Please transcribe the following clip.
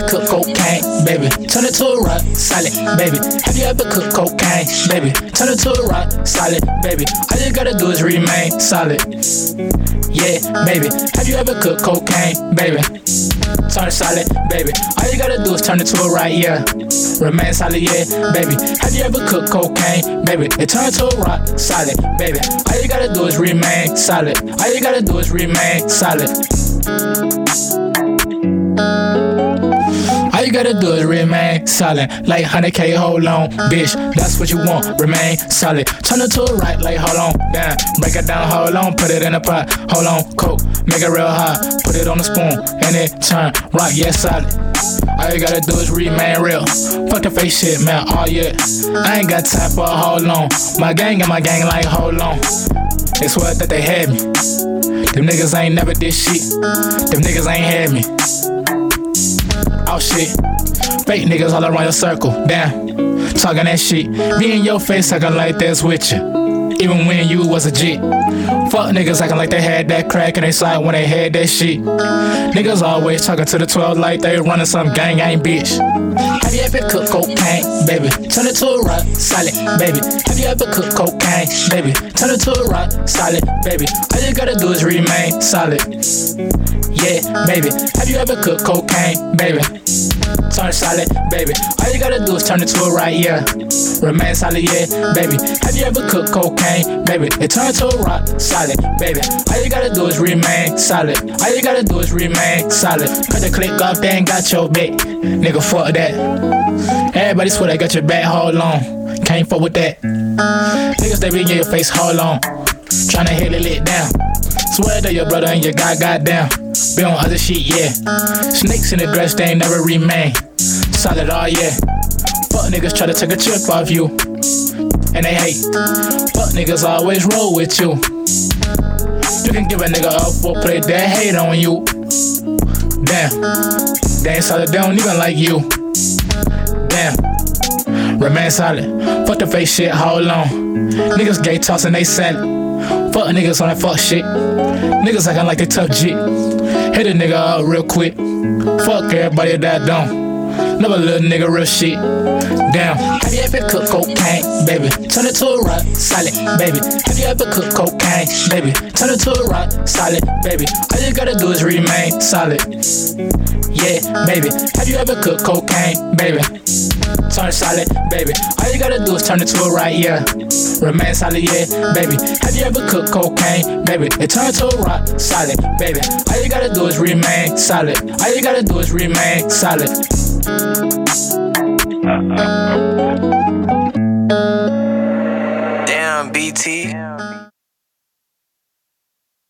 cooked cocaine, baby? Turn it to a rock solid, baby. Have you ever cooked cocaine, baby? Turn it to a rock solid, baby. All you gotta do is remain solid. Yeah, baby. Have you ever cooked cocaine, baby? Turn it solid, baby. All you gotta do is turn it to a right, yeah. Remain solid, yeah, baby. Have you ever cooked cocaine, baby? It turned to a rock solid, baby. All you gotta do is remain solid. All you gotta do is remain solid. All you gotta do is remain solid. Like 100K, hold on, bitch. That's what you want, remain solid. Turn it to a right, like hold on, down. Break it down, hold on, put it in a pot. Hold on, coke, make it real hot. Put it on the spoon, and it turn rock, yeah, solid. All you gotta do is remain real. Fuck the fake shit, man, oh yeah. I ain't got time for a hold on. My gang and my gang like hold on. They swear that they had me. Them niggas ain't never did shit. Them niggas ain't had me. Oh shit, fake niggas all around your circle, damn, talking that shit. Me in your face acting like that's with you, even when you was a G. Fuck niggas acting like they had that crack in they side when they had that shit. Niggas always talking to the 12 like they running some gang, bitch. Have you ever cooked cocaine, baby? Turn it to a rock solid, baby. Have you ever cooked cocaine, baby? Turn it to a rock solid, baby. All you gotta do is remain solid. Yeah, baby. Have you ever cooked cocaine, baby? Turn it solid, baby. All you gotta do is turn it to a right, yeah. Remain solid, yeah, baby. Have you ever cooked cocaine, baby? It turned to a rock solid, baby. All you gotta do is remain solid. All you gotta do is remain solid. Cut the click off, they ain't got your back. Nigga, fuck that. Everybody swear they got your back, hold on. Can't fuck with that. Niggas, they be in your face, hold on. Tryna hit it lit down. Swear that your brother and your guy got down. Be on other shit, yeah. Snakes in the grass, they ain't never remain solid, oh yeah. Fuck niggas try to take a chip off you, and they hate. Fuck niggas always roll with you. You can give a nigga up for play that hate on you. Damn, they ain't solid, they don't even like you. Damn, remain solid. Fuck the fake shit, hold on. Niggas gay tossing they salad. Fuck niggas on that fuck shit. Niggas acting like they tough jit. Hit a nigga up real quick. Fuck everybody that don't. Never little nigga real shit. Damn. Have you ever cooked cocaine, baby? Turn it to a rock solid, baby. Have you ever cooked cocaine, baby? Turn it to a rock solid, baby. All you gotta do is remain solid. Yeah, baby. Have you ever cooked cocaine, baby? Turn it solid, baby. All you gotta do is turn it to a right, yeah. Remain solid, yeah, baby. Have you ever cooked cocaine, baby? It turned to a rock solid, baby. All you gotta do is remain solid. All you gotta do is remain solid.